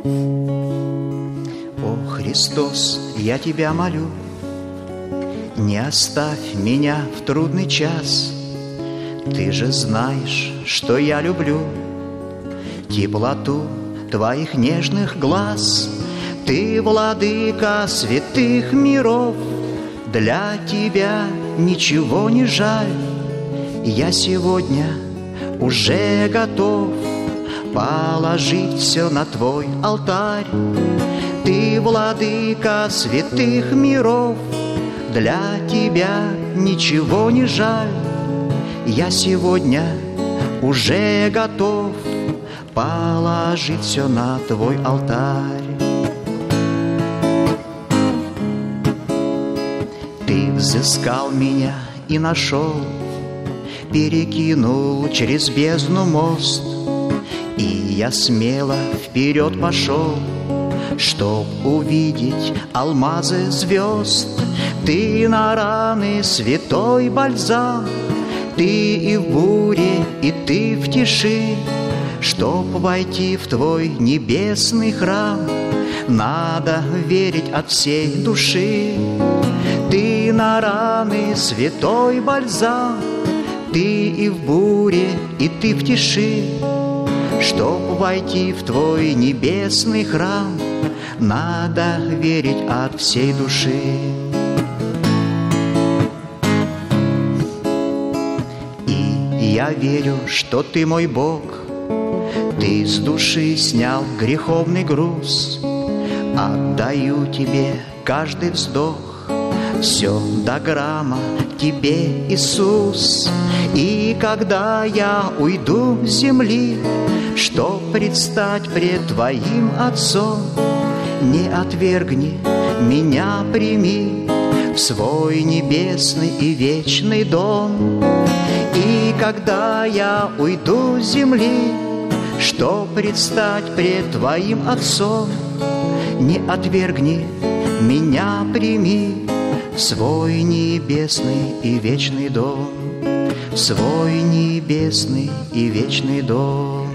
О, Христос, я Тебя молю, не оставь меня в трудный час. Ты же знаешь, что я люблю теплоту Твоих нежных глаз. Ты, владыка святых миров, для Тебя ничего не жаль. Я сегодня уже готов положить все на Твой алтарь. Ты, владыка святых миров, для Тебя ничего не жаль. Я сегодня уже готов положить все на Твой алтарь. Ты взыскал меня и нашел, перекинул через бездну мост, и я смело вперед пошел, чтоб увидеть алмазы звезд. Ты на раны святой бальзам, ты и в буре, и ты в тиши. Чтоб войти в Твой небесный храм, надо верить от всей души. Ты на раны святой бальзам, ты и в буре, и ты в тиши. Чтоб войти в Твой небесный храм, надо верить от всей души. И я верю, что Ты мой Бог, Ты с души снял греховный груз. Отдаю Тебе каждый вздох, все до грамма Тебе, Иисус. И когда я уйду с земли, чтоб предстать пред Твоим Отцом, не отвергни меня, прими в свой небесный и вечный дом. И когда я уйду с земли, чтоб предстать пред Твоим Отцом, не отвергни меня, прими в свой небесный и вечный дом, в свой небесный и вечный дом.